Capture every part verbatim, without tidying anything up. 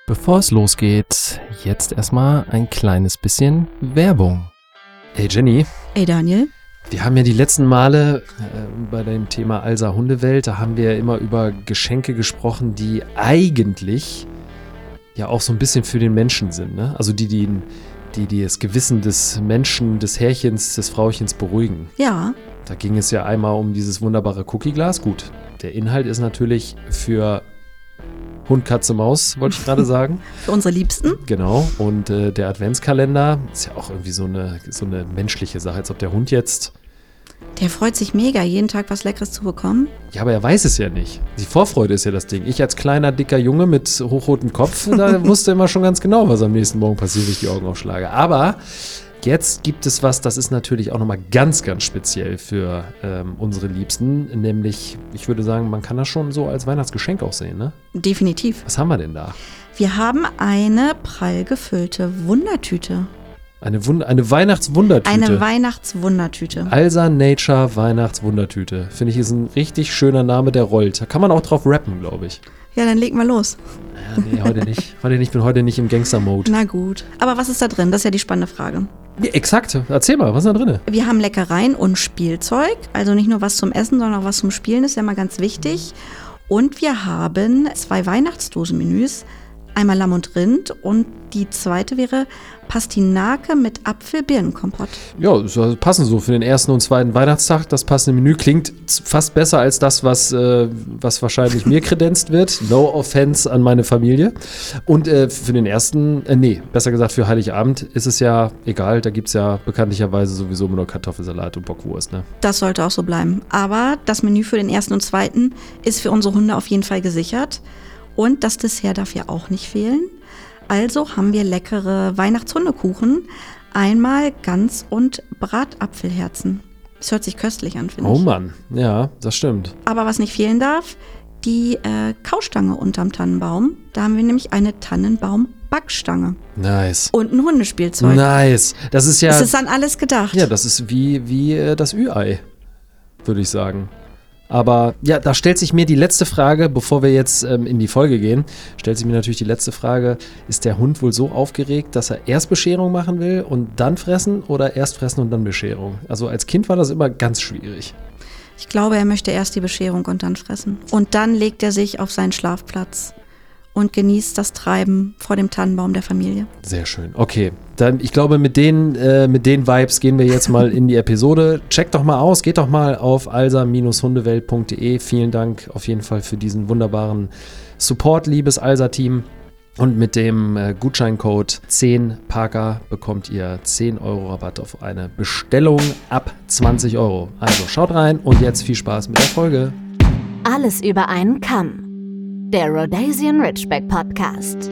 Bevor es losgeht, jetzt erstmal ein kleines bisschen Werbung. Hey Jenny. Hey Daniel. Wir haben ja die letzten Male äh, bei dem Thema Alsa Hundewelt, da haben wir ja immer über Geschenke gesprochen, die eigentlich ja auch so ein bisschen für den Menschen sind, ne? Also die, die, die, die das Gewissen des Menschen, des Herrchens, des Frauchens beruhigen. Ja. Da ging es ja einmal um dieses wunderbare Cookie-Glas. Gut, der Inhalt ist natürlich für Hund, Katze, Maus, wollte ich gerade sagen. Für unsere Liebsten. Genau. Und äh, der Adventskalender ist ja auch irgendwie so eine, so eine menschliche Sache, als ob der Hund jetzt... Der freut sich mega, jeden Tag was Leckeres zu bekommen. Ja, aber er weiß es ja nicht. Die Vorfreude ist ja das Ding. Ich als kleiner, dicker Junge mit hochrotem Kopf, da wusste immer schon ganz genau, was am nächsten Morgen passiert, wenn ich die Augen aufschlage. Aber jetzt gibt es was, das ist natürlich auch nochmal ganz, ganz speziell für ähm, unsere Liebsten. Nämlich, ich würde sagen, man kann das schon so als Weihnachtsgeschenk auch sehen, ne? Definitiv. Was haben wir denn da? Wir haben eine prall gefüllte Wundertüte. Eine, Wund- eine Weihnachtswundertüte. Eine Weihnachtswundertüte. Alsa Nature Weihnachtswundertüte. Finde ich, ist ein richtig schöner Name, der rollt. Da kann man auch drauf rappen, glaube ich. Ja, dann leg mal los. Ja, nee, heute nicht. Heute nicht. Ich bin heute nicht im Gangster-Mode. Na gut. Aber was ist da drin? Das ist ja die spannende Frage. Ja, exakt. Erzähl mal, was ist da drin? Wir haben Leckereien und Spielzeug. Also nicht nur was zum Essen, sondern auch was zum Spielen. Das ist ja mal ganz wichtig. Und wir haben zwei Weihnachtsdosenmenüs. Einmal Lamm und Rind und die zweite wäre Pastinake mit Apfel-Birnenkompott. Ja, das ist passend so für den ersten und zweiten Weihnachtstag. Das passende Menü klingt fast besser als das, was, äh, was wahrscheinlich mir kredenzt wird. No offense an meine Familie. Und äh, für den ersten, äh, nee, besser gesagt für Heiligabend ist es ja egal. Da gibt es ja bekanntlicherweise sowieso immer nur Kartoffelsalat und Bockwurst, ne? Das sollte auch so bleiben. Aber das Menü für den ersten und zweiten ist für unsere Hunde auf jeden Fall gesichert. Und das Dessert darf ja auch nicht fehlen. Also haben wir leckere Weihnachtshundekuchen. Einmal Gans- und Bratapfelherzen. Das hört sich köstlich an, finde ich. Oh Mann, ja, das stimmt. Aber was nicht fehlen darf, die äh, Kaustange unterm Tannenbaum. Da haben wir nämlich eine Tannenbaum-Backstange. Nice. Und ein Hundespielzeug. Nice. Das ist ja... Das ist an alles gedacht. Ja, das ist wie, wie äh, das Ü-Ei, würde ich sagen. Aber ja, da stellt sich mir die letzte Frage, bevor wir jetzt ähm, in die Folge gehen, stellt sich mir natürlich die letzte Frage, ist der Hund wohl so aufgeregt, dass er erst Bescherung machen will und dann fressen oder erst fressen und dann Bescherung? Also als Kind war das immer ganz schwierig. Ich glaube, er möchte erst die Bescherung und dann fressen. Und dann legt er sich auf seinen Schlafplatz und genießt das Treiben vor dem Tannenbaum der Familie. Sehr schön. Okay, dann ich glaube, mit den, äh, mit den Vibes gehen wir jetzt mal in die Episode. Checkt doch mal aus, geht doch mal auf alsa Bindestrich hundewelt Punkt de. Vielen Dank auf jeden Fall für diesen wunderbaren Support, liebes Alsa-Team. Und mit dem äh, Gutscheincode zehn Parker bekommt ihr zehn Euro Rabatt auf eine Bestellung ab zwanzig Euro. Also schaut rein und jetzt viel Spaß mit der Folge. Alles über einen Kamm. Der Rhodesian Ridgeback Podcast.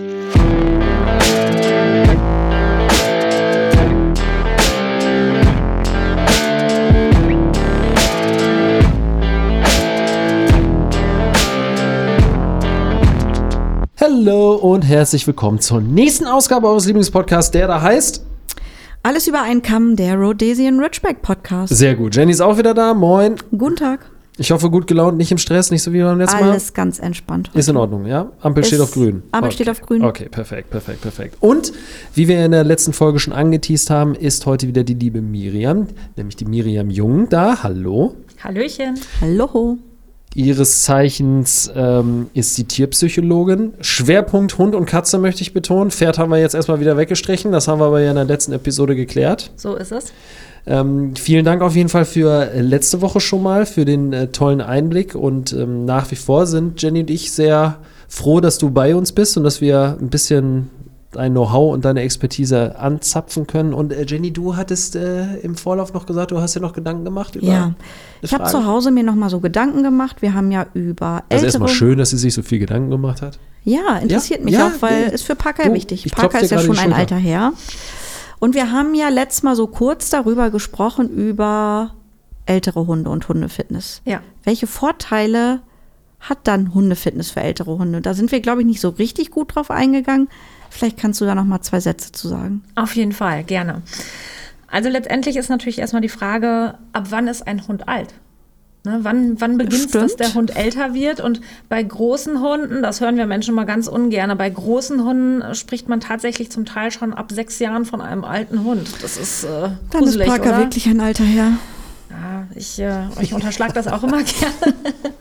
Hallo und herzlich willkommen zur nächsten Ausgabe eures Lieblingspodcasts, der da heißt Alles über einen Kamm, der Rhodesian Ridgeback Podcast. Sehr gut. Jenny ist auch wieder da. Moin. Guten Tag. Ich hoffe, gut gelaunt, nicht im Stress, nicht so wie beim letzten Mal. Alles ganz entspannt heute. Ist in Ordnung, ja? Ampel Ist, steht auf grün. Ampel okay. steht auf grün. Okay, perfekt, perfekt, perfekt. Und wie wir in der letzten Folge schon angeteast haben, ist heute wieder die liebe Miriam, nämlich die Miriam Jung da. Hallo. Hallöchen. Hallo. Ihres Zeichens ähm, ist sie Tierpsychologin. Schwerpunkt Hund und Katze möchte ich betonen. Pferd haben wir jetzt erstmal wieder weggestrichen. Das haben wir aber ja in der letzten Episode geklärt. So ist es. Ähm, vielen Dank auf jeden Fall für letzte Woche schon mal, für den äh, tollen Einblick. Und ähm, nach wie vor sind Jenny und ich sehr froh, dass du bei uns bist und dass wir ein bisschen dein Know-how und deine Expertise anzapfen können. Und äh, Jenny, du hattest äh, im Vorlauf noch gesagt, du hast dir noch Gedanken gemacht über Ja, ich habe zu Hause mir noch mal so Gedanken gemacht. Wir haben ja über ältere... Also erstmal schön, dass sie sich so viel Gedanken gemacht hat. Ja, interessiert ja? mich ja, auch, weil ja. ist für Parker du, wichtig. Parker ist ja schon ein alter Herr. Und wir haben ja letztes Mal so kurz darüber gesprochen, über ältere Hunde und Hundefitness. Ja. Welche Vorteile hat dann Hundefitness für ältere Hunde? Da sind wir, glaube ich, nicht so richtig gut drauf eingegangen. Vielleicht kannst du da noch mal zwei Sätze zu sagen. Auf jeden Fall, gerne. Also letztendlich ist natürlich erstmal die Frage, ab wann ist ein Hund alt? Ne, wann, wann beginnt es, dass Stimmt. der Hund älter wird? Und bei großen Hunden, das hören wir Menschen mal ganz ungern, bei großen Hunden spricht man tatsächlich zum Teil schon ab sechs Jahren von einem alten Hund. Das ist äh, Dann ist gruselig, Parker oder? wirklich ein alter Herr. Ja, ich, äh, ich unterschlag das auch immer gerne.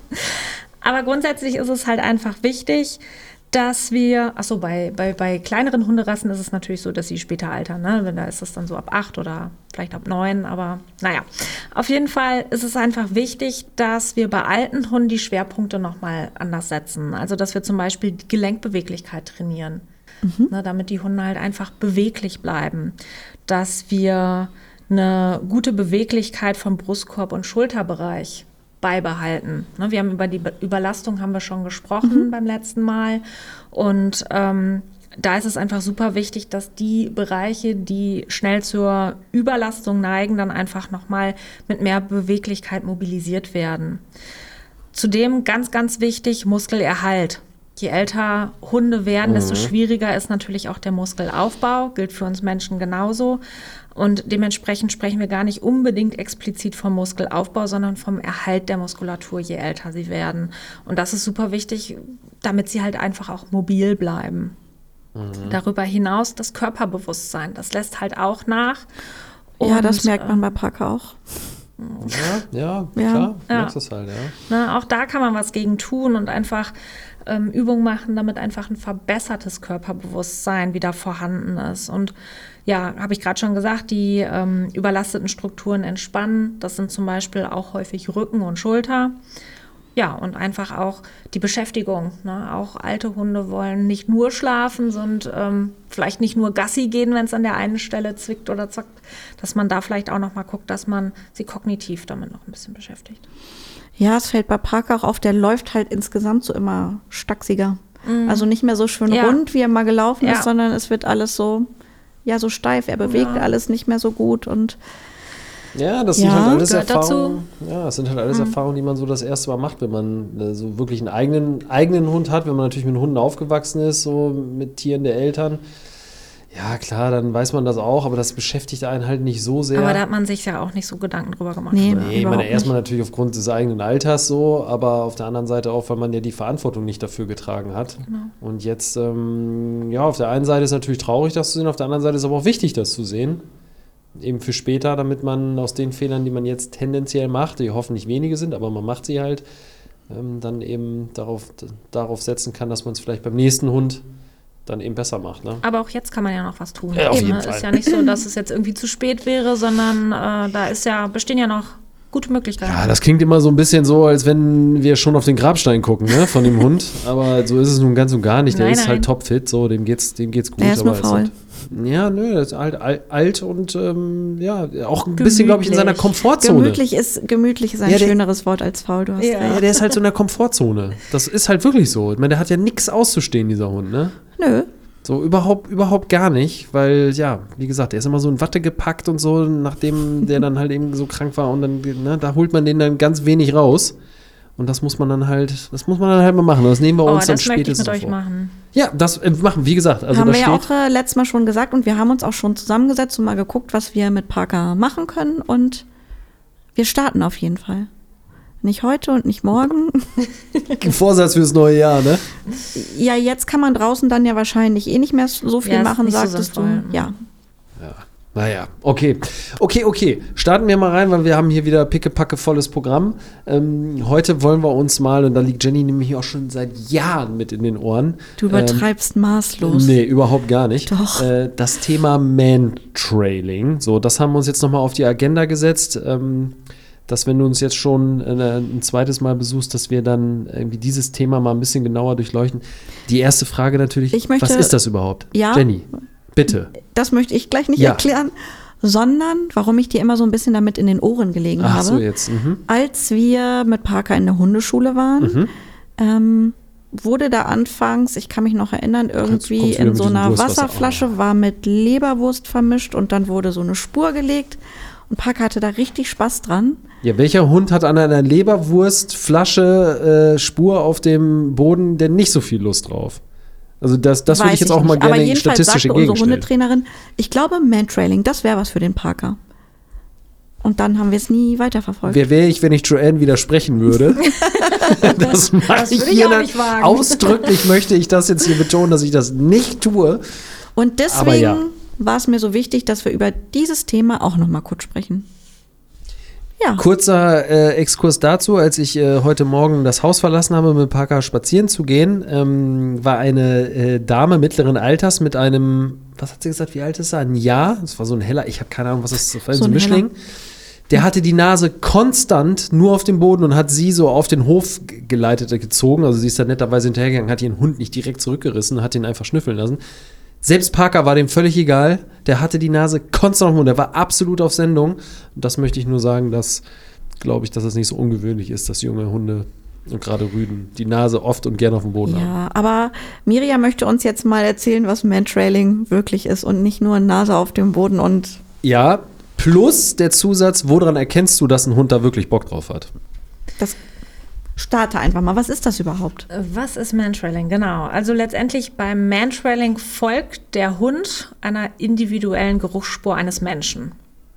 Aber grundsätzlich ist es halt einfach wichtig, dass wir, achso, bei, bei, bei kleineren Hunderassen ist es natürlich so, dass sie später altern, ne? Wenn da ist es dann so ab acht oder vielleicht ab neun, aber naja. Auf jeden Fall ist es einfach wichtig, dass wir bei alten Hunden die Schwerpunkte nochmal anders setzen. Also, dass wir zum Beispiel die Gelenkbeweglichkeit trainieren, mhm. ne, damit die Hunde halt einfach beweglich bleiben. Dass wir eine gute Beweglichkeit vom Brustkorb und Schulterbereich beibehalten. Ne, wir haben über die Be- Überlastung haben wir schon gesprochen mhm. beim letzten Mal. Und ähm, da ist es einfach super wichtig, dass die Bereiche, die schnell zur Überlastung neigen, dann einfach nochmal mit mehr Beweglichkeit mobilisiert werden. Zudem ganz, ganz wichtig, Muskelerhalt. Je älter Hunde werden, desto schwieriger ist natürlich auch der Muskelaufbau, gilt für uns Menschen genauso. Und dementsprechend sprechen wir gar nicht unbedingt explizit vom Muskelaufbau, sondern vom Erhalt der Muskulatur, je älter sie werden. Und das ist super wichtig, damit sie halt einfach auch mobil bleiben. Mhm. Darüber hinaus das Körperbewusstsein, das lässt halt auch nach. Und, ja, das merkt man bei Parker auch. Ja, ja, Ja. klar, du Ja. merkst es halt, ja. Na, auch da kann man was gegen tun und einfach ähm, Übungen machen, damit einfach ein verbessertes Körperbewusstsein wieder vorhanden ist. Und ja, habe ich gerade schon gesagt, die ähm, überlasteten Strukturen entspannen. Das sind zum Beispiel auch häufig Rücken und Schulter. Ja, und einfach auch die Beschäftigung. Ne? Auch alte Hunde wollen nicht nur schlafen, sondern ähm, vielleicht nicht nur Gassi gehen, wenn es an der einen Stelle zwickt oder zackt, dass man da vielleicht auch noch mal guckt, dass man sie kognitiv damit noch ein bisschen beschäftigt. Ja, es fällt bei Parker auch auf, der läuft halt insgesamt so immer stachsiger. Mhm. Also nicht mehr so schön Ja. rund, wie er mal gelaufen Ja. ist, sondern es wird alles so, ja, so steif. Er bewegt Ja. alles nicht mehr so gut und Ja, das Ja, sind halt alles gehört Erfahrungen. Ja, das sind halt alles Erfahrungen, die man so das erste Mal macht, wenn man äh, so wirklich einen eigenen, eigenen Hund hat, wenn man natürlich mit Hunden aufgewachsen ist, so mit Tieren der Eltern. Ja, klar, dann weiß man das auch, aber das beschäftigt einen halt nicht so sehr. Aber da hat man sich ja auch nicht so Gedanken drüber gemacht. Nee. früher. Nee, ich Überhaupt meine, erstmal natürlich aufgrund des eigenen Alters so, aber auf der anderen Seite auch, weil man ja die Verantwortung nicht dafür getragen hat. Genau. Und jetzt, ähm, ja, auf der einen Seite ist natürlich traurig, das zu sehen, auf der anderen Seite ist aber auch wichtig, das zu sehen. Eben für später, damit man aus den Fehlern, die man jetzt tendenziell macht, die hoffentlich wenige sind, aber man macht sie halt, ähm, dann eben darauf, d- darauf setzen kann, dass man es vielleicht beim nächsten Hund dann eben besser macht. Ne? Aber auch jetzt kann man ja noch was tun. Ja, auf jeden ne? Fall. Ist ja nicht so, dass es jetzt irgendwie zu spät wäre, sondern äh, da ist ja, bestehen ja noch gute Möglichkeiten. Ja, das klingt immer so ein bisschen so, als wenn wir schon auf den Grabstein gucken, ne, von dem Hund. Aber so ist es nun ganz und gar nicht. Der Nein, ist nein. halt topfit, so, dem geht's, dem geht's gut. Er ist nur aber faul. Halt, ja, nö, er ist halt alt, alt und ähm, ja, auch ein bisschen, glaube ich, in seiner Gemütlich. Komfortzone. gemütlich ist, gemütlich ist ein Ja, der- schöneres Wort als faul, du hast Ja. recht. Ja, der ist halt so in der Komfortzone. Das ist halt wirklich so. Ich meine, der hat ja nichts auszustehen, dieser Hund, ne? Nö, So überhaupt, überhaupt gar nicht, weil, ja, wie gesagt, der ist immer so in Watte gepackt und so, nachdem der dann halt eben so krank war und dann, ne, da holt man den dann ganz wenig raus. Und das muss man dann halt, das muss man dann halt mal machen. Das nehmen wir Oh, uns dann das möchte ich spätestens mit euch vor. machen. Ja, das äh, machen, wie gesagt, also haben da wir ja steht, auch äh, letztes Mal schon gesagt und wir haben uns auch schon zusammengesetzt und mal geguckt, was wir mit Parker machen können und wir starten auf jeden Fall. Nicht heute und nicht morgen. Vorsatz fürs neue Jahr, ne? Ja, jetzt kann man draußen dann ja wahrscheinlich eh nicht mehr so viel Ja, ist machen, nicht so sagtest sinnvoll. du. Ja. Naja, okay. Okay, okay. Starten wir mal rein, weil wir haben hier wieder pickepacke volles Programm. Ähm, heute wollen wir uns mal, und da liegt Jenny nämlich auch schon seit Jahren mit in den Ohren. Du übertreibst Ähm, maßlos. Nee, überhaupt gar nicht. Doch. Äh, das Thema Man-Trailing. So, das haben wir uns jetzt nochmal auf die Agenda gesetzt. Ähm, dass wenn du uns jetzt schon äh, ein zweites Mal besuchst, dass wir dann irgendwie dieses Thema mal ein bisschen genauer durchleuchten. Die erste Frage natürlich, Ich möchte- was ist das überhaupt? Ja. Jenny, bitte. Das möchte ich gleich nicht Ja. erklären, sondern warum ich dir immer so ein bisschen damit in den Ohren gelegen Ach habe. so, jetzt. Mhm. Als wir mit Parker in der Hundeschule waren, Mhm. ähm, wurde da anfangs, ich kann mich noch erinnern, irgendwie kommst wieder in mit so diesem einer Wurstwasser. Wasserflasche war mit Leberwurst vermischt und dann wurde so eine Spur gelegt und Parker hatte da richtig Spaß dran. Ja, welcher Hund hat an einer Leberwurstflasche äh, Spur auf dem Boden denn nicht so viel Lust drauf? Also das, das würde Weiß ich jetzt auch nicht. mal Aber gerne jedenfalls statistisch sagte unsere entgegenstellen. Hundetrainerin, ich glaube Mantrailing, das wäre was für den Parker. und dann haben wir es nie weiterverfolgt. Wer wäre ich, wenn ich Joanne widersprechen würde? Das mache Das ich würde ich hier auch dann. nicht wagen. Ausdrücklich möchte ich das jetzt hier betonen, dass ich das nicht tue. Und Aber ja. deswegen war es mir so wichtig, dass wir über dieses Thema auch noch mal kurz sprechen. Ja. Kurzer äh, Exkurs dazu, als ich äh, heute Morgen das Haus verlassen habe, mit Parker spazieren zu gehen, ähm, war eine äh, Dame mittleren Alters mit einem, was hat sie gesagt, wie alt ist er? Ein Jahr? Das war so ein heller, ich habe keine Ahnung, was das ist, so, so ein Mischling. Der hatte die Nase konstant nur auf dem Boden und hat sie so auf den Hof g- geleitet, äh, gezogen. Also sie ist da netterweise hinterhergegangen, hat ihren Hund nicht direkt zurückgerissen, hat ihn einfach schnüffeln lassen. Selbst Parker war dem völlig egal. Der hatte die Nase konstant auf dem Mund. Der war absolut auf Sendung. Und das möchte ich nur sagen, dass, glaube ich, dass es nicht so ungewöhnlich ist, dass junge Hunde und gerade Rüden die Nase oft und gerne auf dem Boden haben. Ja, aber Miriam möchte uns jetzt mal erzählen, was Mantrailing wirklich ist und nicht nur Nase auf dem Boden und Ja, plus der Zusatz, woran erkennst du, dass ein Hund da wirklich Bock drauf hat? das starte einfach mal. Was ist das überhaupt? Was ist Mantrailing? Genau. Also letztendlich beim Mantrailing folgt der Hund einer individuellen Geruchsspur eines Menschen.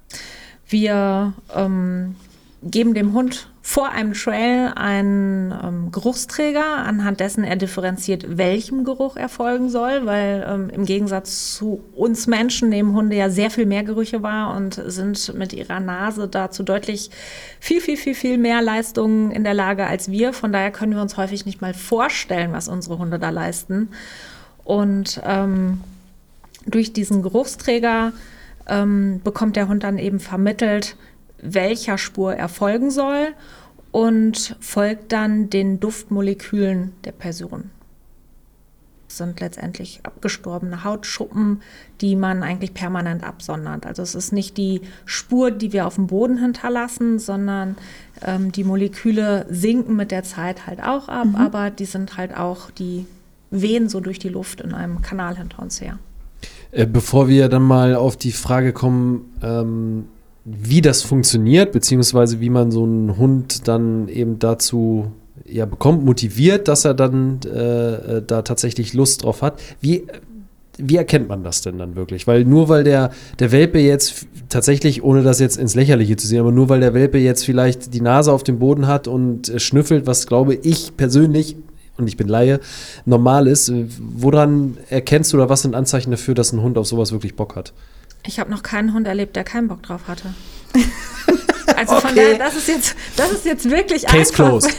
Wir ähm, geben dem Hund vor einem Trail einen ähm, Geruchsträger, anhand dessen er differenziert, welchem Geruch er folgen soll, weil ähm, im Gegensatz zu uns Menschen nehmen Hunde ja sehr viel mehr Gerüche wahr und sind mit ihrer Nase dazu deutlich viel, viel, viel, viel mehr Leistungen in der Lage als wir. Von daher können wir uns häufig nicht mal vorstellen, was unsere Hunde da leisten. Und ähm, durch diesen Geruchsträger ähm, bekommt der Hund dann eben vermittelt, welcher Spur er folgen soll und folgt dann den Duftmolekülen der Person. Das sind letztendlich abgestorbene Hautschuppen, die man eigentlich permanent absondert. Also es ist nicht die Spur, die wir auf dem Boden hinterlassen, sondern ähm, die Moleküle sinken mit der Zeit halt auch ab, mhm. aber die sind halt auch, die wehen so durch die Luft in einem Kanal hinter uns her. Äh, bevor wir dann mal auf die Frage kommen, ähm, wie das funktioniert, beziehungsweise wie man so einen Hund dann eben dazu ja, bekommt, motiviert, dass er dann äh, da tatsächlich Lust drauf hat. Wie, wie erkennt man das denn dann wirklich? Weil nur weil der, der Welpe jetzt f- tatsächlich, ohne das jetzt ins Lächerliche zu sehen, aber nur weil der Welpe jetzt vielleicht die Nase auf dem Boden hat und äh, schnüffelt, was glaube ich persönlich, und ich bin Laie, normal ist, äh, woran erkennst du oder was sind Anzeichen dafür, dass ein Hund auf sowas wirklich Bock hat? Ich habe noch keinen Hund erlebt, der keinen Bock drauf hatte. Also Okay. von daher, das ist jetzt, das ist jetzt wirklich Case einfach. closed.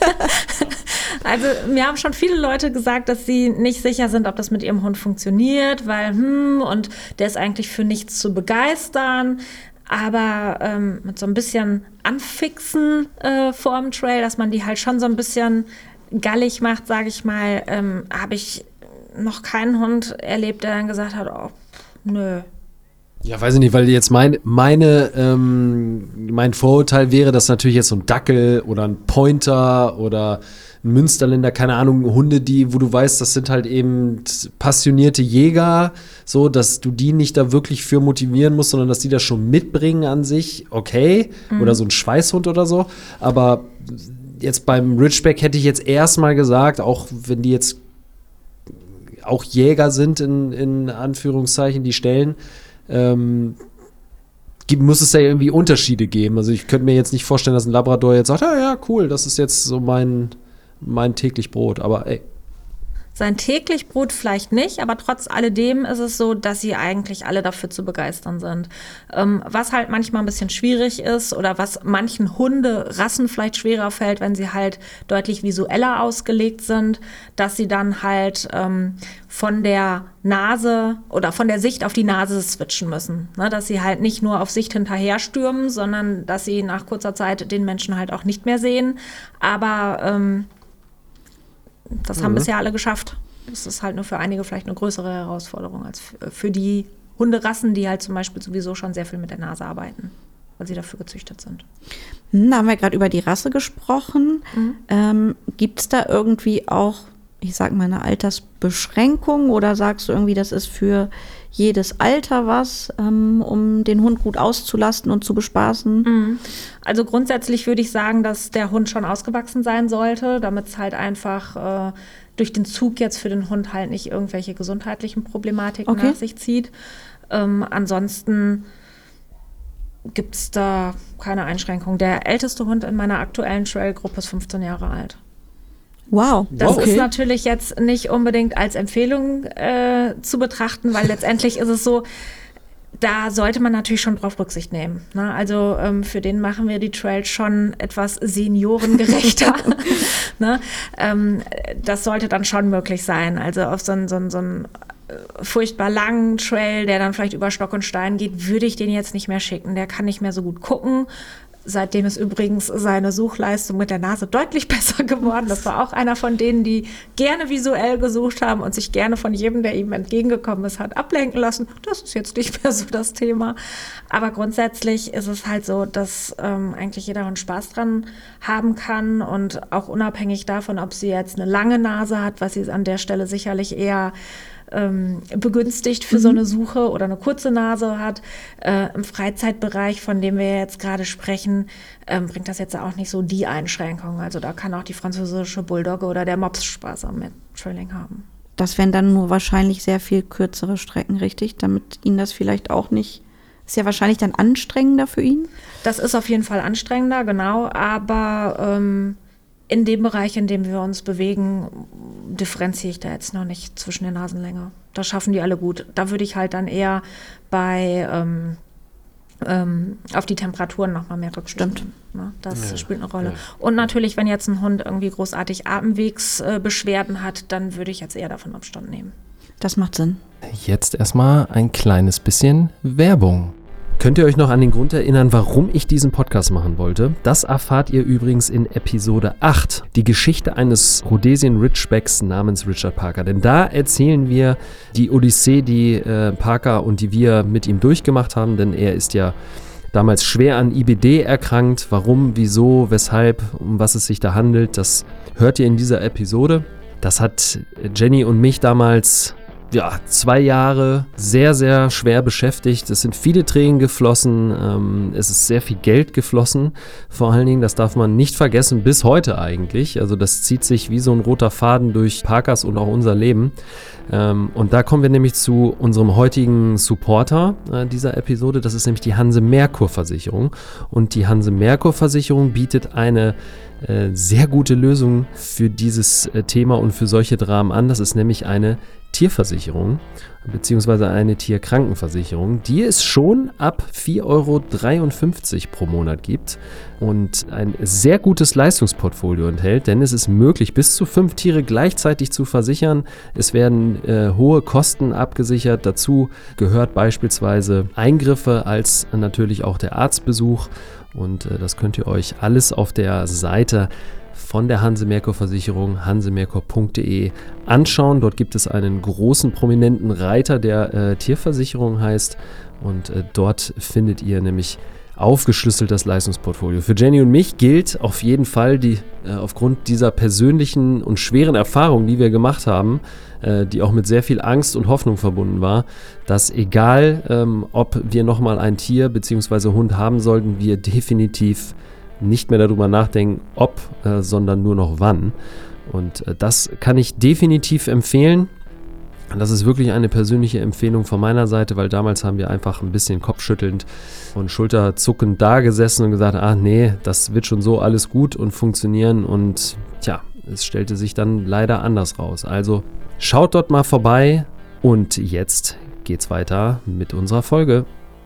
Also mir haben schon viele Leute gesagt, dass sie nicht sicher sind, ob das mit ihrem Hund funktioniert, weil hm, und der ist eigentlich für nichts zu begeistern. Aber ähm, mit so ein bisschen Anfixen äh, vor dem Trail, dass man die halt schon so ein bisschen gallig macht, sage ich mal, ähm, habe ich noch keinen Hund erlebt, der dann gesagt hat, oh, nö. Ja, weiß ich nicht, weil jetzt mein, meine, ähm, mein Vorurteil wäre, dass natürlich jetzt so ein Dackel oder ein Pointer oder ein Münsterländer, keine Ahnung, Hunde, die, wo du weißt, das sind halt eben passionierte Jäger, so, dass du die nicht da wirklich für motivieren musst, sondern dass die das schon mitbringen an sich, okay, mhm. oder so ein Schweißhund oder so, aber jetzt beim Ridgeback hätte ich jetzt erstmal gesagt, auch wenn die jetzt auch Jäger sind, in, in Anführungszeichen, die stellen, Ähm, muss es ja irgendwie Unterschiede geben. Also ich könnte mir jetzt nicht vorstellen, dass ein Labrador jetzt sagt, ja, ja, cool, das ist jetzt so mein, mein täglich Brot. Aber ey. Sein täglich Brot vielleicht nicht, aber trotz alledem ist es so, dass sie eigentlich alle dafür zu begeistern sind. Ähm, was halt manchmal ein bisschen schwierig ist oder was manchen Hunderassen vielleicht schwerer fällt, wenn sie halt deutlich visueller ausgelegt sind, dass sie dann halt ähm, von der Nase oder von der Sicht auf die Nase switchen müssen. Ne? Dass sie halt nicht nur auf Sicht hinterher stürmen, sondern dass sie nach kurzer Zeit den Menschen halt auch nicht mehr sehen. Aber ähm, das mhm. haben bisher alle geschafft. Das ist halt nur für einige vielleicht eine größere Herausforderung als für die Hunderassen, die halt zum Beispiel sowieso schon sehr viel mit der Nase arbeiten, weil sie dafür gezüchtet sind. Da haben wir gerade über die Rasse gesprochen. Mhm. Ähm, gibt es da irgendwie auch, ich sag mal, eine Altersbeschränkung oder sagst du irgendwie, das ist für jedes Alter was, ähm, um den Hund gut auszulasten und zu bespaßen? Also grundsätzlich würde ich sagen, dass der Hund schon ausgewachsen sein sollte, damit es halt einfach äh, durch den Zug jetzt für den Hund halt nicht irgendwelche gesundheitlichen Problematiken okay. nach sich zieht. Ähm, ansonsten gibt es da keine Einschränkung. Der älteste Hund in meiner aktuellen Trail-Gruppe ist fünfzehn Jahre alt. Wow. Das okay. ist natürlich jetzt nicht unbedingt als Empfehlung äh, zu betrachten, weil letztendlich ist es so, da sollte man natürlich schon drauf Rücksicht nehmen. Ne? Also ähm, für den machen wir die Trails schon etwas seniorengerechter. ne? ähm, das sollte dann schon möglich sein. Also auf so einen so so ein furchtbar langen Trail, der dann vielleicht über Stock und Stein geht, würde ich den jetzt nicht mehr schicken. Der kann nicht mehr so gut gucken. Seitdem ist übrigens seine Suchleistung mit der Nase deutlich besser geworden. Das war auch einer von denen, die gerne visuell gesucht haben und sich gerne von jedem, der ihm entgegengekommen ist, hat ablenken lassen. Das ist jetzt nicht mehr so das Thema. Aber grundsätzlich ist es halt so, dass ähm, eigentlich jeder Hund Spaß dran haben kann und auch unabhängig davon, ob sie jetzt eine lange Nase hat, was sie an der Stelle sicherlich eher begünstigt für mhm. so eine Suche oder eine kurze Nase hat. Äh, im Freizeitbereich, von dem wir jetzt gerade sprechen, ähm, bringt das jetzt auch nicht so die Einschränkung. Also da kann auch die französische Bulldogge oder der Mops Spaß am Trailing haben. Das wären dann nur wahrscheinlich sehr viel kürzere Strecken, richtig? Damit ihn das vielleicht auch nicht, ist ja wahrscheinlich dann anstrengender für ihn? Das ist auf jeden Fall anstrengender, genau, aber ähm, in dem Bereich, in dem wir uns bewegen, differenziere ich da jetzt noch nicht zwischen der Nasenlänge. Das schaffen die alle gut. Da würde ich halt dann eher bei ähm, ähm, auf die Temperaturen nochmal mehr Rücksicht nehmen. Ne? Das ja, spielt eine Rolle. Ja. Und natürlich, wenn jetzt ein Hund irgendwie großartig Atemwegsbeschwerden äh, hat, dann würde ich jetzt eher davon Abstand nehmen. Das macht Sinn. Jetzt erstmal ein kleines bisschen Werbung. Könnt ihr euch noch an den Grund erinnern, warum ich diesen Podcast machen wollte? Das erfahrt ihr übrigens in Episode acht, die Geschichte eines Rhodesian Ridgebacks namens Richard Parker. Denn da erzählen wir die Odyssee, die äh, Parker und die wir mit ihm durchgemacht haben, denn er ist ja damals schwer an I B D erkrankt. Warum, wieso, weshalb, um was es sich da handelt, das hört ihr in dieser Episode. Das hat Jenny und mich damals ja, zwei Jahre sehr, sehr schwer beschäftigt. Es sind viele Tränen geflossen. Ähm, es ist sehr viel Geld geflossen. Vor allen Dingen, das darf man nicht vergessen, bis heute eigentlich. Also das zieht sich wie so ein roter Faden durch Parkers und auch unser Leben. Ähm, und da kommen wir nämlich zu unserem heutigen Supporter äh, dieser Episode. Das ist nämlich die Hanse Merkur Versicherung. Und die Hanse Merkur Versicherung bietet eine äh, sehr gute Lösung für dieses äh, Thema und für solche Dramen an. Das ist nämlich eine Tierversicherung beziehungsweise eine Tierkrankenversicherung, die es schon ab vier Euro dreiundfünfzig pro Monat gibt und ein sehr gutes Leistungsportfolio enthält, denn es ist möglich, bis zu fünf Tiere gleichzeitig zu versichern. Es werden äh, hohe Kosten abgesichert. Dazu gehört beispielsweise Eingriffe als natürlich auch der Arztbesuch und äh, das könnt ihr euch alles auf der Seite von der Hanse Merkur Versicherung, hansemerkur punkt de anschauen. Dort gibt es einen großen, prominenten Reiter, der äh, Tierversicherung heißt und äh, dort findet ihr nämlich aufgeschlüsselt das Leistungsportfolio. Für Jenny und mich gilt auf jeden Fall, die äh, aufgrund dieser persönlichen und schweren Erfahrungen, die wir gemacht haben, äh, die auch mit sehr viel Angst und Hoffnung verbunden war, dass egal, ähm, ob wir nochmal ein Tier bzw. Hund haben sollten, wir definitiv nicht mehr darüber nachdenken, ob, äh, sondern nur noch wann. Und äh, das kann ich definitiv empfehlen. Das ist wirklich eine persönliche Empfehlung von meiner Seite, weil damals haben wir einfach ein bisschen kopfschüttelnd und schulterzuckend da gesessen und gesagt, ah nee, das wird schon so alles gut und funktionieren. Und tja, es stellte sich dann leider anders raus. Also schaut dort mal vorbei und jetzt geht's weiter mit unserer Folge.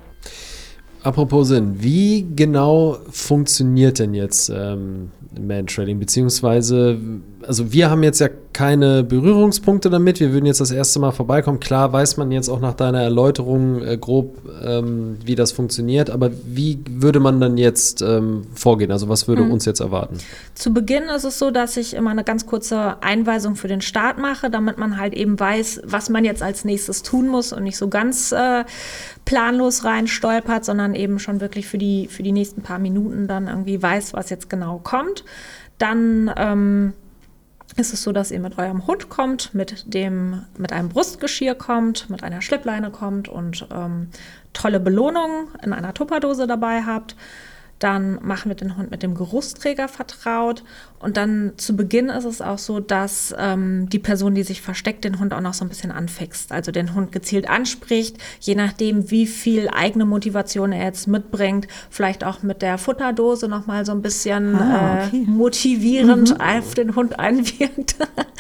Apropos Sinn, wie genau funktioniert denn jetzt ähm, Mantrailing? Beziehungsweise, also wir haben jetzt ja keine Berührungspunkte damit, wir würden jetzt das erste Mal vorbeikommen. Klar weiß man jetzt auch nach deiner Erläuterung äh, grob, ähm, wie das funktioniert, aber wie würde man dann jetzt ähm, vorgehen? Also was würde mhm. uns jetzt erwarten? Zu Beginn ist es so, dass ich immer eine ganz kurze Einweisung für den Start mache, damit man halt eben weiß, was man jetzt als nächstes tun muss und nicht so ganz äh, planlos rein stolpert, sondern eben schon wirklich für die, für die nächsten paar Minuten dann irgendwie weiß, was jetzt genau kommt. Dann ähm, ist es so, dass ihr mit eurem Hund kommt, mit dem, mit einem Brustgeschirr kommt, mit einer Schleppleine kommt und ähm, tolle Belohnungen in einer Tupperdose dabei habt. Dann machen wir den Hund mit dem Geruchsträger vertraut. Und dann zu Beginn ist es auch so, dass ähm, die Person, die sich versteckt, den Hund auch noch so ein bisschen anfixt. Also den Hund gezielt anspricht, je nachdem, wie viel eigene Motivation er jetzt mitbringt. Vielleicht auch mit der Futterdose noch mal so ein bisschen ah, okay. äh, motivierend mhm. auf den Hund einwirkt.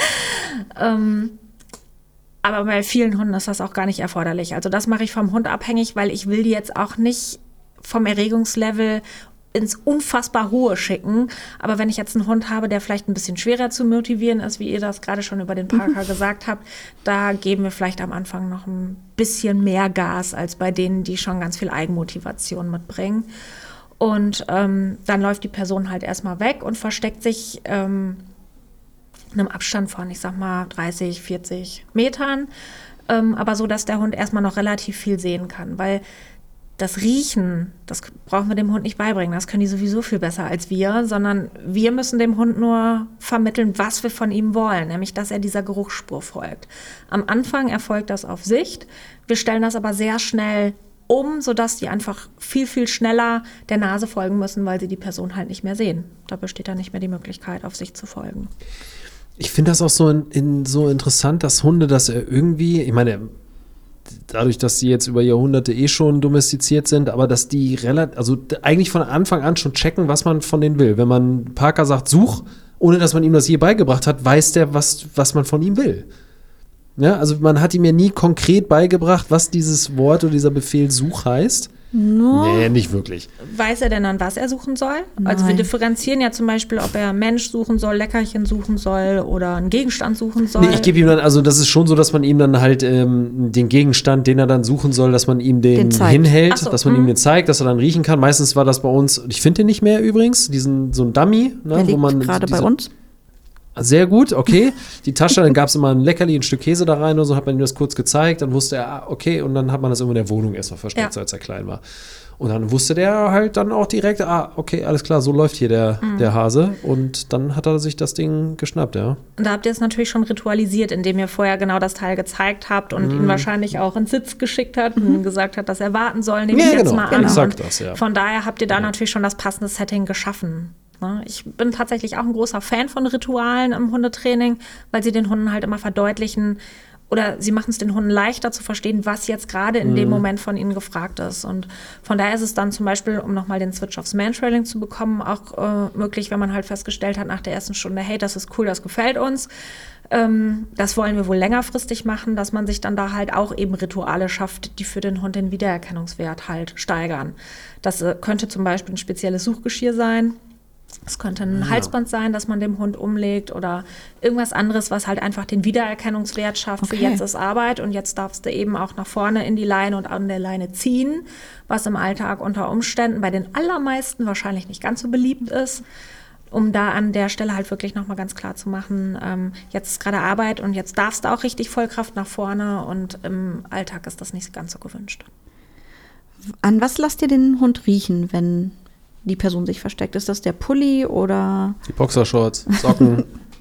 ähm, aber bei vielen Hunden ist das auch gar nicht erforderlich. Also das mache ich vom Hund abhängig, weil ich will die jetzt auch nicht vom Erregungslevel ins unfassbar hohe schicken. Aber wenn ich jetzt einen Hund habe, der vielleicht ein bisschen schwerer zu motivieren ist, wie ihr das gerade schon über den Parker mhm. gesagt habt, da geben wir vielleicht am Anfang noch ein bisschen mehr Gas als bei denen, die schon ganz viel Eigenmotivation mitbringen. Und ähm, dann läuft die Person halt erstmal weg und versteckt sich ähm, in einem Abstand von, ich sag mal, dreißig, vierzig Metern. Ähm, aber so, dass der Hund erstmal noch relativ viel sehen kann, weil das Riechen, das brauchen wir dem Hund nicht beibringen. Das können die sowieso viel besser als wir, sondern wir müssen dem Hund nur vermitteln, was wir von ihm wollen, nämlich, dass er dieser Geruchsspur folgt. Am Anfang erfolgt das auf Sicht. Wir stellen das aber sehr schnell um, sodass die einfach viel, viel schneller der Nase folgen müssen, weil sie die Person halt nicht mehr sehen. Da besteht dann nicht mehr die Möglichkeit, auf Sicht zu folgen. Ich finde das auch so, in, in, so interessant, dass Hunde das irgendwie, ich meine, dadurch, dass sie jetzt über Jahrhunderte eh schon domestiziert sind, aber dass die relativ, also eigentlich von Anfang an schon checken, was man von denen will. Wenn man Parker sagt, such, ohne dass man ihm das je beigebracht hat, weiß der, was, was man von ihm will. Ja, also man hat ihm ja nie konkret beigebracht, was dieses Wort oder dieser Befehl such heißt. No. Nee, nicht wirklich. Weiß er denn dann, was er suchen soll? Nein. Also wir differenzieren ja zum Beispiel, ob er Mensch suchen soll, Leckerchen suchen soll oder einen Gegenstand suchen soll. Nee, ich gebe ihm dann, also das ist schon so, dass man ihm dann halt ähm, den Gegenstand, den er dann suchen soll, dass man ihm den, Den zeigt. hinhält, So, dass man mh. ihm den zeigt, dass er dann riechen kann. Meistens war das bei uns, ich finde den nicht mehr übrigens, diesen so ein Dummy, ne, Der wo liegt man gerade diese, bei uns. Sehr gut, okay. Die Tasche, dann gab es immer ein Leckerli, ein Stück Käse da rein oder so, hat man ihm das kurz gezeigt, dann wusste er, ah, okay, und dann hat man das immer in der Wohnung erstmal versteckt, Ja. als er klein war. Und dann wusste der halt dann auch direkt, ah, okay, alles klar, so läuft hier der, Mhm. der Hase. Und dann hat er sich das Ding geschnappt, ja. Und da habt ihr es natürlich schon ritualisiert, indem ihr vorher genau das Teil gezeigt habt und ihn wahrscheinlich auch ins Sitz geschickt habt und gesagt hat, dass er warten soll, nehme Ja, ich jetzt genau, mal genau. an. Exakt Und das, ja. Von daher habt ihr da natürlich schon das passende Setting geschaffen. Ne? Ich bin tatsächlich auch ein großer Fan von Ritualen im Hundetraining, weil sie den Hunden halt immer verdeutlichen, oder sie machen es den Hunden leichter zu verstehen, was jetzt gerade in dem Moment von ihnen gefragt ist. Und von daher ist es dann zum Beispiel, um nochmal den Switch aufs Mantrailing zu bekommen, auch äh, möglich, wenn man halt festgestellt hat nach der ersten Stunde, hey, das ist cool, das gefällt uns. Ähm, das wollen wir wohl längerfristig machen, dass man sich dann da halt auch eben Rituale schafft, die für den Hund den Wiedererkennungswert halt steigern. Das äh, könnte zum Beispiel ein spezielles Suchgeschirr sein. Es könnte ein Ja. Halsband sein, das man dem Hund umlegt oder irgendwas anderes, was halt einfach den Wiedererkennungswert schafft. Okay. Für jetzt ist Arbeit und jetzt darfst du eben auch nach vorne in die Leine und an der Leine ziehen, was im Alltag unter Umständen bei den allermeisten wahrscheinlich nicht ganz so beliebt ist. Um da an der Stelle halt wirklich nochmal ganz klar zu machen, ähm, jetzt ist gerade Arbeit und jetzt darfst du auch richtig Vollkraft nach vorne und im Alltag ist das nicht ganz so gewünscht. An was lasst ihr den Hund riechen, wenn die Person sich versteckt? Ist das der Pulli oder? Die Boxershorts, Socken.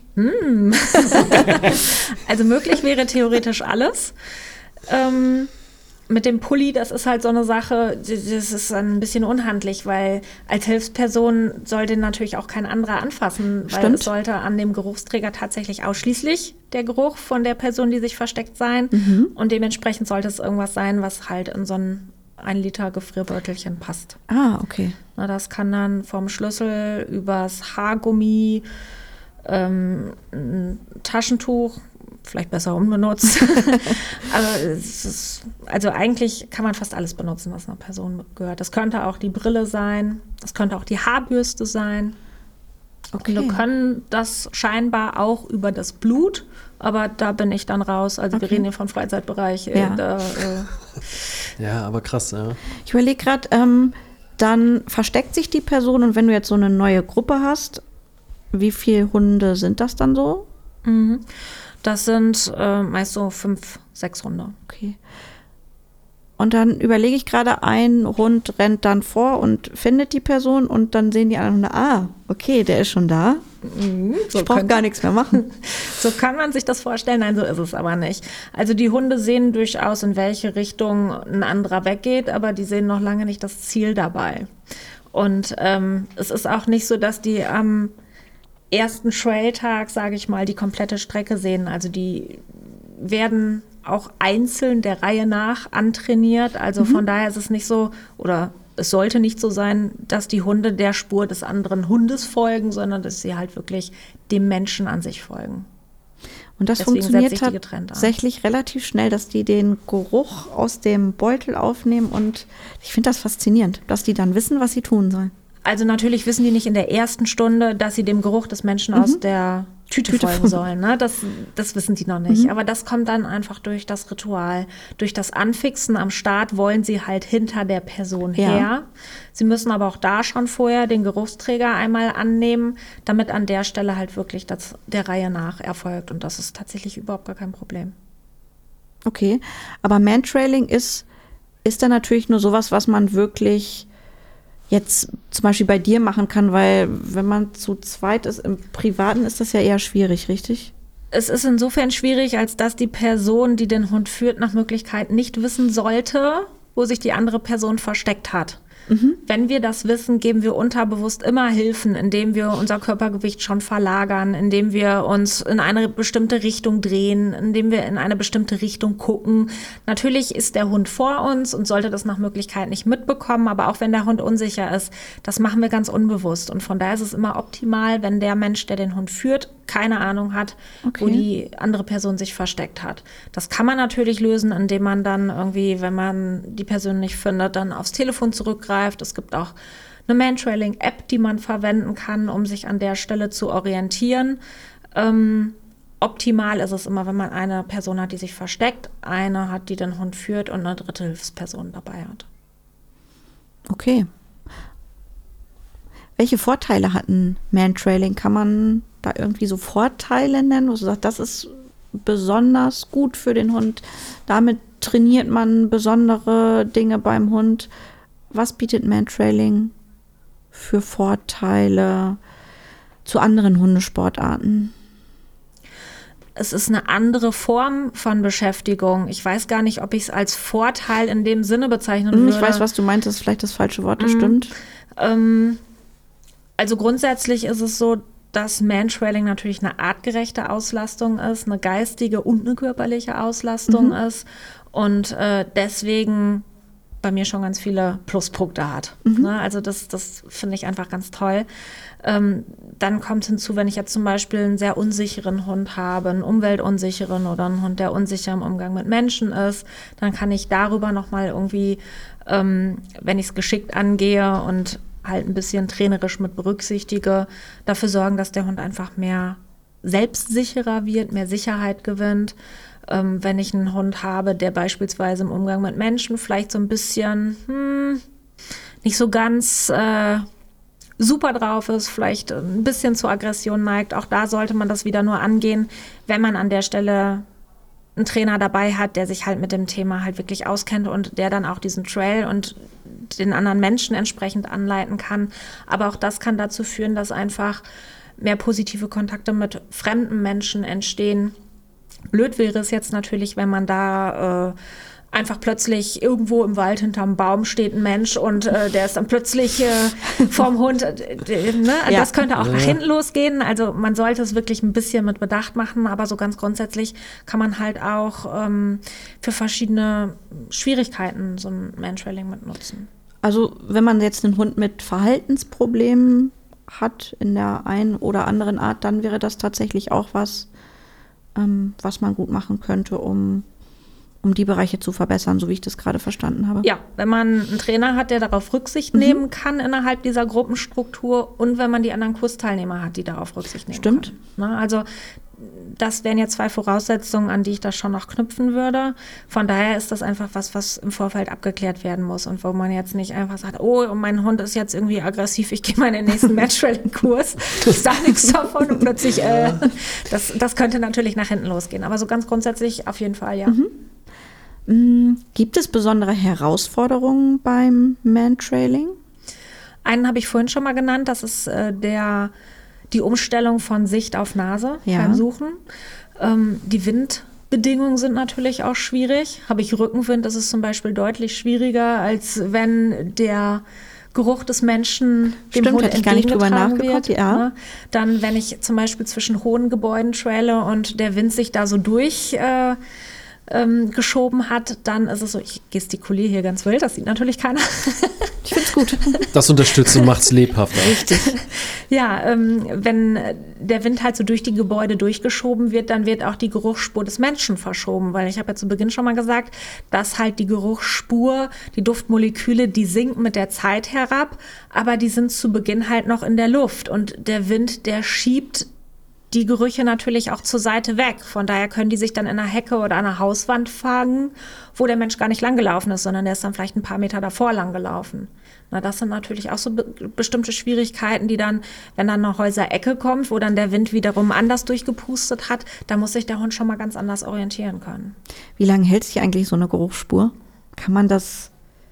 Also möglich wäre theoretisch alles. Ähm, mit dem Pulli, das ist halt so eine Sache, das ist ein bisschen unhandlich, weil als Hilfsperson sollte natürlich auch kein anderer anfassen, weil Stimmt. es sollte an dem Geruchsträger tatsächlich ausschließlich der Geruch von der Person, die sich versteckt, sein. Mhm. Und dementsprechend sollte es irgendwas sein, was halt in so ein ein Liter Gefrierbeutelchen passt. Ah, okay. Na, das kann dann vom Schlüssel übers Haargummi, ähm, ein Taschentuch, vielleicht besser unbenutzt. Aber es ist, also eigentlich kann man fast alles benutzen, was einer Person gehört. Das könnte auch die Brille sein, das könnte auch die Haarbürste sein. Okay. Wir können das scheinbar auch über das Blut, aber da bin ich dann raus. Also Okay. wir reden hier vom Freizeitbereich. äh, Ja. Da, äh, Ja, aber krass, ja. Ich überlege gerade, ähm, dann versteckt sich die Person und wenn du jetzt so eine neue Gruppe hast, wie viele Hunde sind das dann so? mhm. Das sind äh, meist so fünf, sechs Hunde. Okay. Und dann überlege ich gerade, ein Hund rennt dann vor und findet die Person und dann sehen die anderen Hunde, ah, okay, der ist schon da. So Ich brauche gar nichts mehr machen. So kann man sich das vorstellen, nein, so ist es aber nicht. Also die Hunde sehen durchaus, in welche Richtung ein anderer weggeht, aber die sehen noch lange nicht das Ziel dabei. Und ähm, es ist auch nicht so, dass die am ersten Trailtag, sage ich mal, die komplette Strecke sehen. Also die werden auch einzeln der Reihe nach antrainiert. Also mhm. von daher ist es nicht so, oder es sollte nicht so sein, dass die Hunde der Spur des anderen Hundes folgen, sondern dass sie halt wirklich dem Menschen an sich folgen. Und das Deswegen funktioniert tatsächlich relativ schnell, dass die den Geruch aus dem Beutel aufnehmen. Und ich finde das faszinierend, dass die dann wissen, was sie tun sollen. Also natürlich wissen die nicht in der ersten Stunde, dass sie dem Geruch des Menschen mhm. aus der Tüte, Tüte folgen sollen. Ne? Das, das wissen die noch nicht. Mhm. Aber das kommt dann einfach durch das Ritual. Durch das Anfixen am Start wollen sie halt hinter der Person ja. her. Sie müssen aber auch da schon vorher den Geruchsträger einmal annehmen, damit an der Stelle halt wirklich das der Reihe nach erfolgt. Und das ist tatsächlich überhaupt gar kein Problem. Okay, aber Mantrailing ist, ist dann natürlich nur sowas, was man wirklich jetzt zum Beispiel bei dir machen kann, weil wenn man zu zweit ist, im Privaten ist das ja eher schwierig, richtig? Es ist insofern schwierig, als dass die Person, die den Hund führt, nach Möglichkeit nicht wissen sollte, wo sich die andere Person versteckt hat. Mhm. Wenn wir das wissen, geben wir unterbewusst immer Hilfen, indem wir unser Körpergewicht schon verlagern, indem wir uns in eine bestimmte Richtung drehen, indem wir in eine bestimmte Richtung gucken. Natürlich ist der Hund vor uns und sollte das nach Möglichkeit nicht mitbekommen, aber auch wenn der Hund unsicher ist, das machen wir ganz unbewusst. Und von daher ist es immer optimal, wenn der Mensch, der den Hund führt, keine Ahnung hat, okay. wo die andere Person sich versteckt hat. Das kann man natürlich lösen, indem man dann irgendwie, wenn man die Person nicht findet, dann aufs Telefon zurückgreift. Es gibt auch eine Mantrailing-App, die man verwenden kann, um sich an der Stelle zu orientieren. Ähm, optimal ist es immer, wenn man eine Person hat, die sich versteckt, eine hat, die den Hund führt und eine dritte Hilfsperson dabei hat. Okay. Welche Vorteile hat ein Mantrailing? Kann man da irgendwie so Vorteile nennen, wo du sagst, das ist besonders gut für den Hund, damit trainiert man besondere Dinge beim Hund? Was bietet Mantrailing für Vorteile zu anderen Hundesportarten? Es ist eine andere Form von Beschäftigung. Ich weiß gar nicht, ob ich es als Vorteil in dem Sinne bezeichnen würde. Ich weiß, was du meintest, vielleicht das falsche Wort, das mm, stimmt. Ähm, also grundsätzlich ist es so, dass Mantrailing natürlich eine artgerechte Auslastung ist, eine geistige und eine körperliche Auslastung mhm. ist und äh, deswegen bei mir schon ganz viele Pluspunkte hat. Mhm. Ne? Also das, das finde ich einfach ganz toll. Ähm, dann kommt hinzu, wenn ich jetzt zum Beispiel einen sehr unsicheren Hund habe, einen umweltunsicheren oder einen Hund, der unsicher im Umgang mit Menschen ist, dann kann ich darüber nochmal irgendwie, ähm, wenn ich es geschickt angehe und halt ein bisschen trainerisch mit berücksichtige, dafür sorgen, dass der Hund einfach mehr selbstsicherer wird, mehr Sicherheit gewinnt. Ähm, wenn ich einen Hund habe, der beispielsweise im Umgang mit Menschen vielleicht so ein bisschen hm, nicht so ganz äh, super drauf ist, vielleicht ein bisschen zur Aggression neigt, auch da sollte man das wieder nur angehen, wenn man an der Stelle einen Trainer dabei hat, der sich halt mit dem Thema halt wirklich auskennt und der dann auch diesen Trail und den anderen Menschen entsprechend anleiten kann. Aber auch das kann dazu führen, dass einfach mehr positive Kontakte mit fremden Menschen entstehen. Blöd wäre es jetzt natürlich, wenn man da äh, einfach plötzlich irgendwo im Wald hinterm Baum steht ein Mensch und äh, der ist dann plötzlich äh, vorm Hund. Äh, ne? Ja. Das könnte auch ja. nach hinten losgehen. Also man sollte es wirklich ein bisschen mit Bedacht machen, aber so ganz grundsätzlich kann man halt auch ähm, für verschiedene Schwierigkeiten so ein Mantrailing mit nutzen. Also wenn man jetzt einen Hund mit Verhaltensproblemen hat in der einen oder anderen Art, dann wäre das tatsächlich auch was, ähm, was man gut machen könnte, um um die Bereiche zu verbessern, so wie ich das gerade verstanden habe. Ja, wenn man einen Trainer hat, der darauf Rücksicht mhm. nehmen kann innerhalb dieser Gruppenstruktur und wenn man die anderen Kursteilnehmer hat, die darauf Rücksicht nehmen Stimmt. kann. Ne, also das wären jetzt zwei Voraussetzungen, an die ich das schon noch knüpfen würde. Von daher ist das einfach was, was im Vorfeld abgeklärt werden muss und wo man jetzt nicht einfach sagt, oh, mein Hund ist jetzt irgendwie aggressiv, ich gehe mal in den nächsten Mantrailing-Kurs, ich sage nichts davon und plötzlich, äh, das, das könnte natürlich nach hinten losgehen. Aber so ganz grundsätzlich auf jeden Fall, ja. Mhm. Gibt es besondere Herausforderungen beim Mantrailing? Einen habe ich vorhin schon mal genannt, das ist äh, der, die Umstellung von Sicht auf Nase ja. beim Suchen. Ähm, die Windbedingungen sind natürlich auch schwierig. Habe ich Rückenwind, das ist zum Beispiel deutlich schwieriger, als wenn der Geruch des Menschen dem Stimmt, Hund hätte ich gar nicht drüber entgegengetragen nachgeguckt, wird. ja. Ne? Dann, wenn ich zum Beispiel zwischen hohen Gebäuden traile und der Wind sich da so durch äh, ähm, geschoben hat, dann ist es so, ich gestikuliere hier ganz wild, das sieht natürlich keiner. Ich finde es gut. Das unterstützt und macht es lebhafter. Richtig. Ja, ähm, wenn der Wind halt so durch die Gebäude durchgeschoben wird, dann wird auch die Geruchsspur des Menschen verschoben, weil ich habe ja zu Beginn schon mal gesagt, dass halt die Geruchsspur, die Duftmoleküle, die sinken mit der Zeit herab, aber die sind zu Beginn halt noch in der Luft und der Wind, der schiebt die Gerüche natürlich auch zur Seite weg. Von daher können die sich dann in einer Hecke oder an einer Hauswand fangen, wo der Mensch gar nicht lang gelaufen ist, sondern der ist dann vielleicht ein paar Meter davor lang gelaufen. Na, das sind natürlich auch so be- bestimmte Schwierigkeiten, die dann, wenn dann eine Häuserecke kommt, wo dann der Wind wiederum anders durchgepustet hat, da muss sich der Hund schon mal ganz anders orientieren können. Wie lange hält sich eigentlich so eine Geruchsspur? Kann man das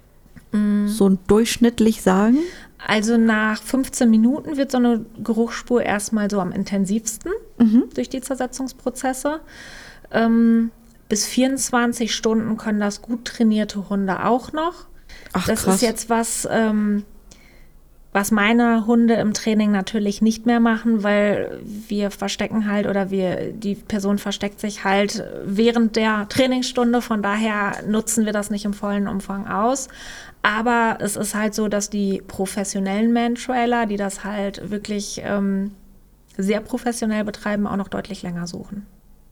mm. so durchschnittlich sagen? Also nach fünfzehn Minuten wird so eine Geruchsspur erstmal so am intensivsten Mhm. durch die Zersetzungsprozesse. Ähm, bis vierundzwanzig Stunden können das gut trainierte Hunde auch noch. Ach, das krass. ist jetzt was, ähm, was meine Hunde im Training natürlich nicht mehr machen, weil wir verstecken halt oder wir die Person versteckt sich halt während der Trainingsstunde. Von daher nutzen wir das nicht im vollen Umfang aus. Aber es ist halt so, dass die professionellen Man-Trailer, die das halt wirklich ähm, sehr professionell betreiben, auch noch deutlich länger suchen.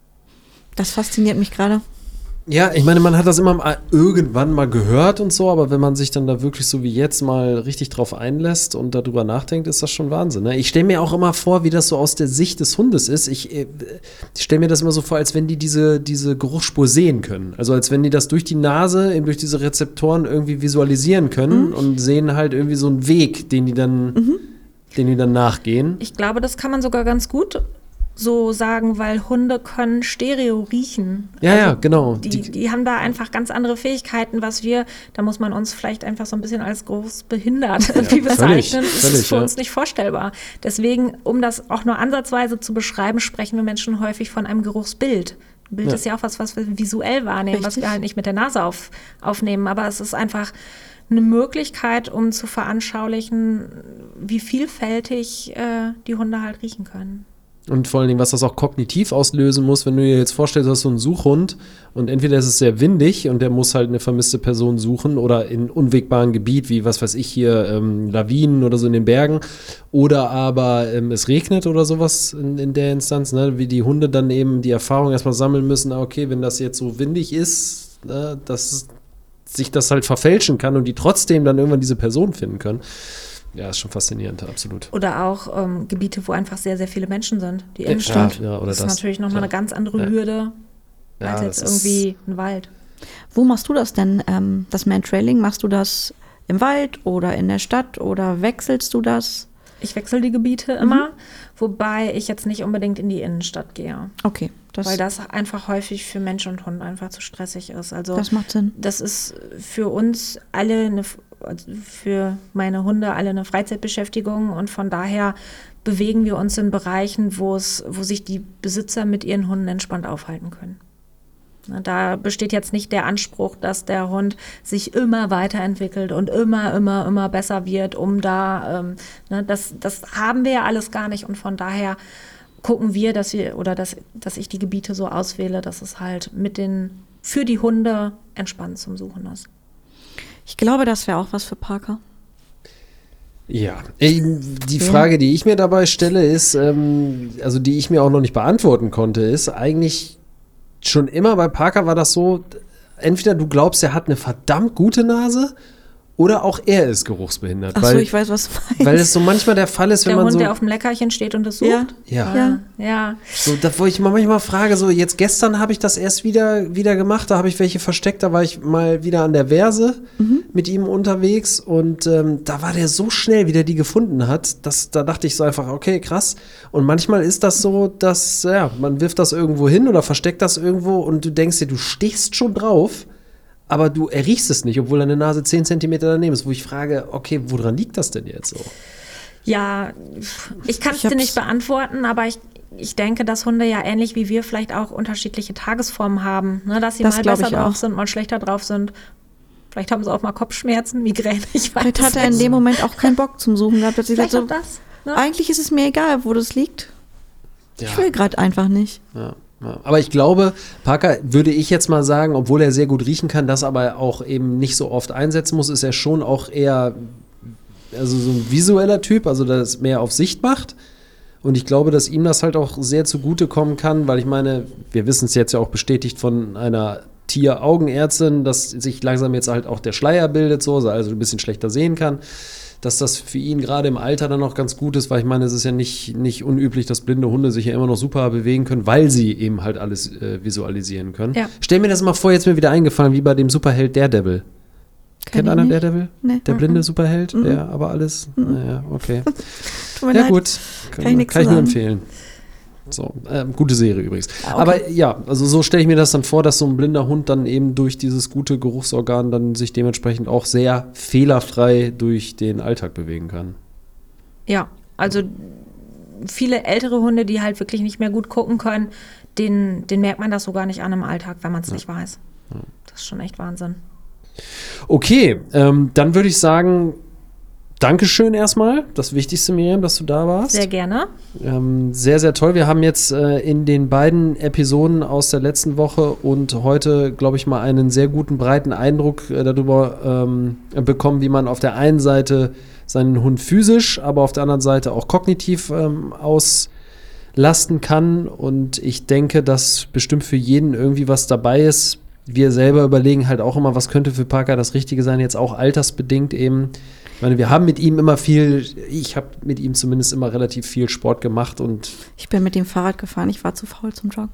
Das fasziniert mich gerade. Ja, ich meine, man hat das immer mal irgendwann mal gehört und so, aber wenn man sich dann da wirklich so wie jetzt mal richtig drauf einlässt und darüber nachdenkt, ist das schon Wahnsinn. Ne? Ich stelle mir auch immer vor, wie das so aus der Sicht des Hundes ist. Ich, äh, ich stelle mir das immer so vor, als wenn die diese, diese Geruchsspur sehen können. Also als wenn die das durch die Nase, eben durch diese Rezeptoren irgendwie visualisieren können mhm. und sehen halt irgendwie so einen Weg, den die dann, mhm. den die dann nachgehen. Ich glaube, das kann man sogar ganz gut so sagen, weil Hunde können Stereo riechen. Ja, also ja, genau. Die, die, die haben da einfach ganz andere Fähigkeiten, was wir, da muss man uns vielleicht einfach so ein bisschen als groß behindert ja, irgendwie bezeichnen. Das ist für ja. uns nicht vorstellbar. Deswegen, um das auch nur ansatzweise zu beschreiben, sprechen wir Menschen häufig von einem Geruchsbild. Ein Bild ja. ist ja auch was, was wir visuell wahrnehmen, Richtig. was wir halt nicht mit der Nase auf, aufnehmen. Aber es ist einfach eine Möglichkeit, um zu veranschaulichen, wie vielfältig äh, die Hunde halt riechen können. Und vor allen Dingen, was das auch kognitiv auslösen muss, wenn du dir jetzt vorstellst, du hast so einen Suchhund und entweder ist es sehr windig und der muss halt eine vermisste Person suchen oder in unwegbaren Gebiet, wie was weiß ich hier, ähm, Lawinen oder so in den Bergen, oder aber ähm, es regnet oder sowas in, in der Instanz, ne? Wie die Hunde dann eben die Erfahrung erstmal sammeln müssen, okay, wenn das jetzt so windig ist, ne, dass sich das halt verfälschen kann und die trotzdem dann irgendwann diese Person finden können. Ja, ist schon faszinierend, absolut. Oder auch ähm, Gebiete, wo einfach sehr, sehr viele Menschen sind. Die ja, Innenstadt. Ja, oder das ist das. natürlich nochmal eine ganz andere ja. Hürde ja, als jetzt irgendwie ein Wald. Wo machst du das denn, ähm, das Man-Trailing? Machst du das im Wald oder in der Stadt oder wechselst du das? Ich wechsle die Gebiete immer, mhm. wobei ich jetzt nicht unbedingt in die Innenstadt gehe. Okay. Das weil das einfach häufig für Mensch und Hund einfach zu stressig ist. Also das macht Sinn. Das ist für uns alle, eine, für meine Hunde alle eine Freizeitbeschäftigung und von daher bewegen wir uns in Bereichen, wo es, wo sich die Besitzer mit ihren Hunden entspannt aufhalten können. Da besteht jetzt nicht der Anspruch, dass der Hund sich immer weiterentwickelt und immer, immer, immer besser wird, um da, ähm, ne, das, das haben wir ja alles gar nicht und von daher gucken wir, dass wir oder dass, dass ich die Gebiete so auswähle, dass es halt mit den für die Hunde entspannt zum Suchen ist. Ich glaube, das wäre auch was für Parker. Ja, die Frage, die ich mir dabei stelle, ist, ähm, also die ich mir auch noch nicht beantworten konnte, ist eigentlich schon immer bei Parker war das so, entweder du glaubst, er hat eine verdammt gute Nase oder auch er ist geruchsbehindert. Ach so, ich weiß, was du meinst. Weil es so manchmal der Fall ist, wenn der man Hund, so... Der Hund, der auf dem Leckerchen steht und es sucht? Ja. Ja. ja. ja. So, da, wo ich manchmal frage, so jetzt gestern habe ich das erst wieder, wieder gemacht, da habe ich welche versteckt, da war ich mal wieder an der Verse mhm. mit ihm unterwegs und ähm, da war der so schnell, wie der die gefunden hat, dass, da dachte ich so einfach, okay, krass. Und manchmal ist das so, dass, ja, man wirft das irgendwo hin oder versteckt das irgendwo und du denkst dir, du stehst schon drauf, aber du erriechst es nicht, obwohl deine Nase zehn Zentimeter daneben ist, wo ich frage, okay, woran liegt das denn jetzt so? Ja, ich kann es dir nicht beantworten, aber ich, ich denke, dass Hunde ja ähnlich wie wir vielleicht auch unterschiedliche Tagesformen haben, ne? Dass sie das mal besser drauf auch. sind, mal schlechter drauf sind. Vielleicht haben sie auch mal Kopfschmerzen, Migräne, ich weiß Vielleicht hat er in nicht. dem Moment auch keinen Bock zum Suchen gehabt. Dass ich Vielleicht so, auch das. Ne? eigentlich ist es mir egal, wo das liegt. Ja. Ich will gerade einfach nicht. Ja, ja. Aber ich glaube, Parker, würde ich jetzt mal sagen, obwohl er sehr gut riechen kann, das aber auch eben nicht so oft einsetzen muss, ist er schon auch eher also so ein visueller Typ, also der es mehr auf Sicht macht. Und ich glaube, dass ihm das halt auch sehr zugutekommen kann, weil ich meine, wir wissen es jetzt ja auch bestätigt von einer Tier-Augenärztin, dass sich langsam jetzt halt auch der Schleier bildet, so, also ein bisschen schlechter sehen kann, dass das für ihn gerade im Alter dann auch ganz gut ist, weil ich meine, es ist ja nicht, nicht unüblich, dass blinde Hunde sich ja immer noch super bewegen können, weil sie eben halt alles äh, visualisieren können. Ja. Stell mir das mal vor, jetzt mir wieder eingefallen, wie bei dem Superheld Daredevil. Kennt einer nicht. Daredevil? Nee. Der blinde Superheld? Mhm. Ja, aber alles, naja, okay. Tut mir Ja leid. gut, kann, Kann ich nix kann ich nur sagen. empfehlen. So, ähm, gute Serie übrigens. Ah, okay. Aber ja, also so stelle ich mir das dann vor, dass so ein blinder Hund dann eben durch dieses gute Geruchsorgan dann sich dementsprechend auch sehr fehlerfrei durch den Alltag bewegen kann. Ja, also viele ältere Hunde, die halt wirklich nicht mehr gut gucken können, denen, denen merkt man das so gar nicht an im Alltag, wenn man es nicht weiß. Das ist schon echt Wahnsinn. Okay, ähm, dann würde ich sagen, Dankeschön erstmal. Das Wichtigste, Miriam, dass du da warst. Sehr gerne. Ähm, sehr, sehr toll. Wir haben jetzt äh, in den beiden Episoden aus der letzten Woche und heute, glaube ich, mal einen sehr guten, breiten Eindruck äh, darüber ähm, bekommen, wie man auf der einen Seite seinen Hund physisch, aber auf der anderen Seite auch kognitiv ähm, auslasten kann. Und ich denke, dass bestimmt für jeden irgendwie was dabei ist. Wir selber überlegen halt auch immer, was könnte für Parker das Richtige sein, jetzt auch altersbedingt eben. Ich meine, wir haben mit ihm immer viel, ich habe mit ihm zumindest immer relativ viel Sport gemacht und Ich bin mit dem Fahrrad gefahren, ich war zu faul zum Joggen.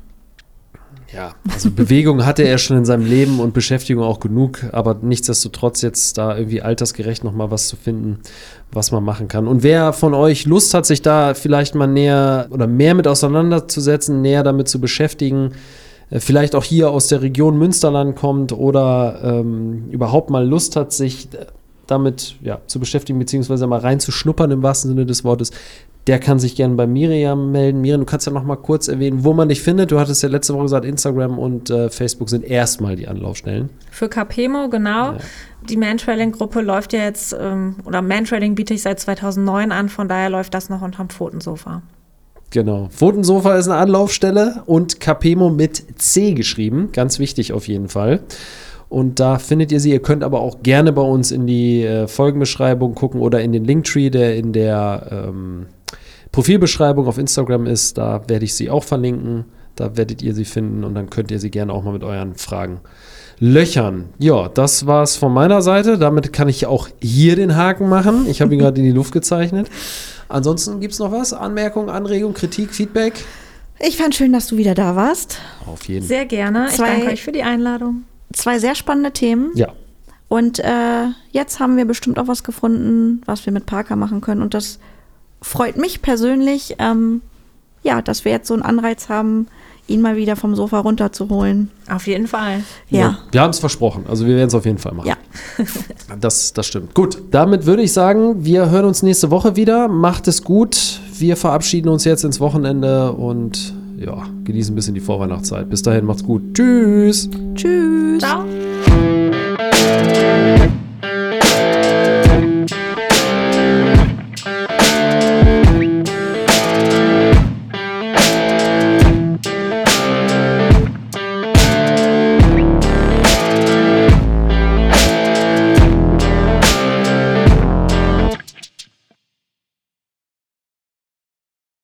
ja, also Bewegung hatte er schon in seinem Leben und Beschäftigung auch genug, aber nichtsdestotrotz jetzt da irgendwie altersgerecht nochmal was zu finden, was man machen kann. Und wer von euch Lust hat, sich da vielleicht mal näher oder mehr mit auseinanderzusetzen, näher damit zu beschäftigen, äh, vielleicht auch hier aus der Region Münsterland kommt oder ähm, überhaupt mal Lust hat, sich äh, damit ja, zu beschäftigen, beziehungsweise mal reinzuschnuppern im wahrsten Sinne des Wortes, der kann sich gerne bei Miriam melden. Miriam, du kannst ja noch mal kurz erwähnen, wo man dich findet. Du hattest ja letzte Woche gesagt, Instagram und äh, Facebook sind erstmal die Anlaufstellen. Für Capemo, genau. Ja. Die Mantrailing-Gruppe läuft ja jetzt, ähm, oder Mantrailing biete ich seit zweitausendneun an, von daher läuft das noch unterm Pfotensofa. Genau. Pfotensofa ist eine Anlaufstelle und Capemo mit C geschrieben. Ganz wichtig auf jeden Fall. Und da findet ihr sie. Ihr könnt aber auch gerne bei uns in die äh, Folgenbeschreibung gucken oder in den Linktree, der in der ähm, Profilbeschreibung auf Instagram ist. Da werde ich sie auch verlinken. Da werdet ihr sie finden und dann könnt ihr sie gerne auch mal mit euren Fragen löchern. Ja, das war's von meiner Seite. Damit kann ich auch hier den Haken machen. Ich habe ihn gerade in die Luft gezeichnet. Ansonsten gibt es noch was? Anmerkungen, Anregungen, Kritik, Feedback? Ich fand schön, dass du wieder da warst. Auf jeden Fall. Sehr gerne. Ich Zwei- danke euch für die Einladung. Zwei sehr spannende Themen. Ja. Und äh, jetzt haben wir bestimmt auch was gefunden, was wir mit Parker machen können. Und das freut mich persönlich, ähm, ja, dass wir jetzt so einen Anreiz haben, ihn mal wieder vom Sofa runterzuholen. Auf jeden Fall. Ja. Wir haben es versprochen. Also wir werden es auf jeden Fall machen. Ja. Das, das stimmt. Gut, damit würde ich sagen, wir hören uns nächste Woche wieder. Macht es gut. Wir verabschieden uns jetzt ins Wochenende und ja, genießen ein bisschen die Vorweihnachtszeit. Bis dahin, macht's gut. Tschüss. Tschüss. Ciao.